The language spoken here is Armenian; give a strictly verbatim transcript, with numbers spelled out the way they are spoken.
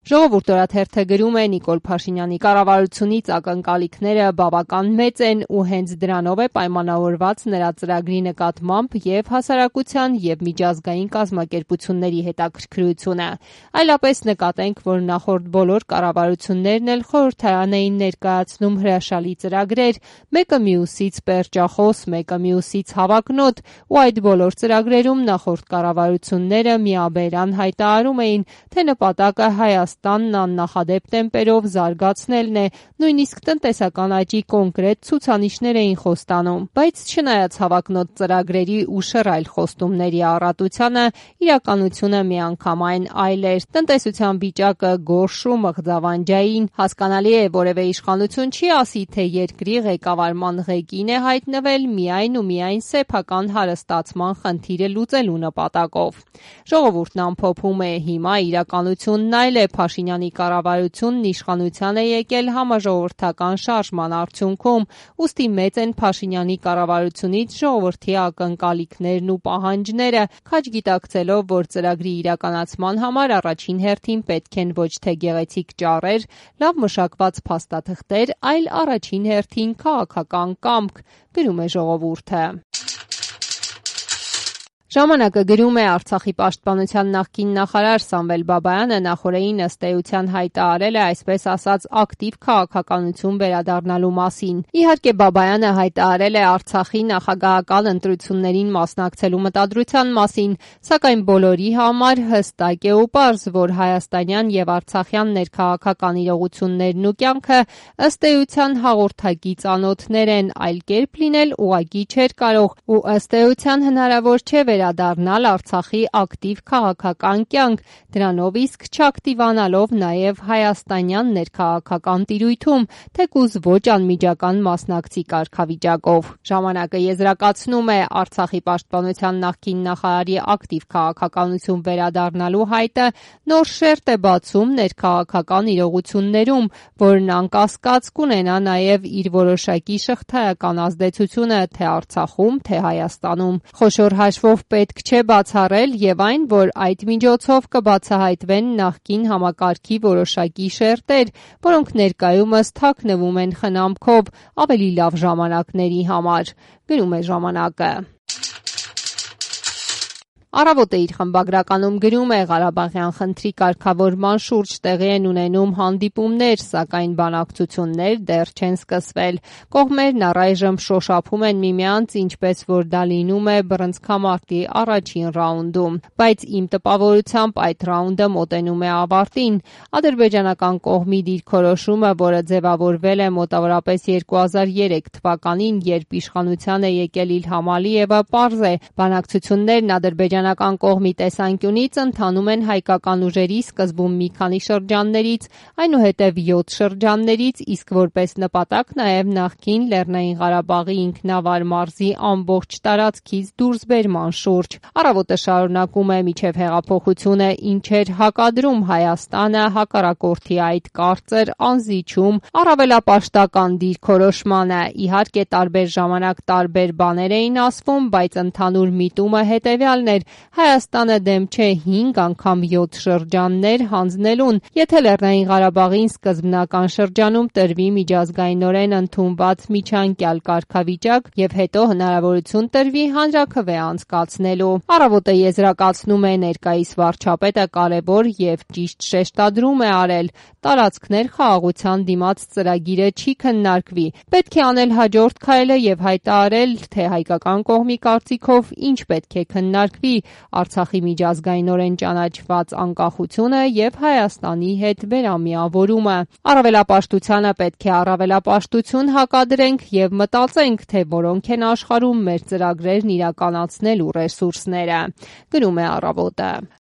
Ժողովուրդ օրաթերթը գրում է Նիկոլ Փաշինյանի կառավարությունից ակնկալիքները բավական մեծ են ու հենց դրանով է պայմանավորված նրա ծրագրի նկատմամբ եւ հասարակության եւ միջազգային կազմակերպությունների հետաքրքրությունը։ Այլապես նկատենք, որ նախորդ բոլոր կառավարություններն էլ խորհրդարան էին ներկայացնում հրաշալի ծրագրեր, մեկը մյուսից պերճախոս, մեկը մյուսից հավակնոտ, ու այդ բոլոր ծրագրերում նախորդ կառավարությունները միաբերան հայտարարում էին, թե նպատակը Հայաստանն աննախադեպ տեմպերով զարգացնելն է, նույնիսկ տնտեսական աճի կոնկրետ ցուցանիշներ էին խոստանում, բայց չնայած հավակնոտ ծրագրերի ու շռայլ խոստումների առատությանը, իրականությունը միանգամայն այլ էր։ Տնտեսության վիճակը գորշ ու մղձավանջային, հասկանալի է, որևէ իշխանություն չի ասի, թե երկրի ղեկավարման ղեկին է հայտնվել միայն ու միայն սեփական հարստացման խնդիրը լուծելու նպատակով։ Ժողովուրդն ամփոփում է, հիմա իրականությունն այլ է, Փաշինյանի կառավարությունն իշխանության է եկել համաժողովրդական շարժման արդյունքում, ուստի մեծ են Փաշինյանի կառավարությունից ժողովրդի ակնկալիքներն ու պահանջները, քաջ գիտակցելով, որ ծրագրի իրականացման համար առաջին հերթին պետք են ոչ թե գեղեցիկ ճառեր, լավ մշակված փաստաթղթեր, այլ առաջին հերթին քաղաքական կամք, գրում է Ժողովուրդը։ Ժամանակը գրում է Արցախի պաշտպանության նախկին նախարար Սամվել Բաբայանը նախորդին ըստ էության հայտարարել է այսպես ասած ակտիվ քաղաքականություն վերադառնալու մասին։ Իհարկե Բաբայանը հայտարարել է Արցախի նախագահական ընտրություններին մասնակցելու մտադրության մասին, սակայն բոլորի համար հստակ է ու պարզ, որ հայաստանյան եւ արցախյան ներքաղաքական իրողություններն ու կյանքը ըստ էության հաղորդակից անոթներ են, այլ կերպ լինել ուղղակի չէր կարող ու ըստ էության հնարավոր չէ վերադառնալ Արցախի ակտիվ քաղաքական կյանք, դրանով իսկ չակտիվանալով նաև հայաստանյան ներքաղաքական տիրույթում, թեկուզ ոչ անմիջական մասնակցի կարգավիճակով։ Ժամանակը եզրակացնում է Արցախի պաշտպանության նախկին նախարարի ակտիվ քաղաքականություն վերադառնալու հայտը նոր շերտ է բացում ներքաղաքական իրողություններում, որն անկասկած կունենա նաև իր որոշակի շղթայական ազդեցությունը թե Արցախում, թե Հայաստանում։ Խոշոր հաշվով պետք չէ բացառել եւ այն, որ այդ միջոցով կբացահայտվեն նախկին համակարգի որոշակի շերտեր, որոնք ներկայումս թաքնվում են խնամքով ավելի լավ ժամանակների համար, գրում է Ժամանակը։ Առավոտը իր խմբագրականում գրում է Ղարաբաղյան խնդրի կարգավորման շուրջ տեղի են ունենում հանդիպումներ, սակայն բանակցություններ դեռ չեն սկսվել։ Կողմերն առայժմ շոշափում են միմյանց, ինչպես որ դա լինում է բռնցքամարտի առաջին ռաունդում, բայց իմ տպավորությամբ այդ ռաունդը մոտենում է ավարտին։ Ադրբեջանական կողմի դիրքորոշումը, որը ձևավորվել է մոտավորապես երկու հազար երեք թվականին, երբ իշխանության է եկել Իլհամ Ալիևը, պարզ է, բանակցություններն Ադրբեջանական Ադրբեջանական կողմի տեսանկյունից ընթանում են հայկական ուժերի սկզբում մի քանի շրջաններից, այնուհետև յոթ շրջաններից, իսկ որպես նպատակ նաև նախկին Լեռնային Ղարաբաղի ինքնավար մարզի ամբողջ տարածքից դուրսբերման շուրջ։ Առավոտը շարունակում է մինչև հեղափոխությունը ինչ էր հակադրում Հայաստանը հակառակորդի այդ կարծր անզիջում առավելապաշտական դիրքորոշմանը։ Իհարկե տարբեր ժամանակ տարբեր բաներ էին ասվում, բայց ընդհանուր միտումը հետևյալն էր. Հայաստանը դեմ չէ հինգ անգամ յոթ շրջաններ հանձնելուն, եթե Լեռնային Ղարաբաղին սկզբնական շրջանում տրվի միջազգայինորեն ընդունված միջանկյալ կարգավիճակ եւ հետո հնարավորություն տրվի հանրաքվե անցկացնելու։ Առավոտը եզրակացնում է ներկայիս վարչապետը կարևոր եւ ճիշտ շեշտադրում է արել. տարածքներ խաղաղության դիմաց ծրագիրը չի քննարկվի։ Պետք է անել հաջորդ քայլը եւ հայտարարել, թե հայկական կողմի կարծիքով ինչ պետք է քննարկվի Արցախի միջազգայինորեն ճանաչված անկախությունը եւ Հայաստանի հետ վերամիավորումը։ Առավելապաշտությանը պետք է առավելապաշտություն հակադրենք եւ մտածենք, թե որոնք են աշխարհում մեր ծրագրերն իրականացնելու ռեսուրսները, գրում է Առավոտը։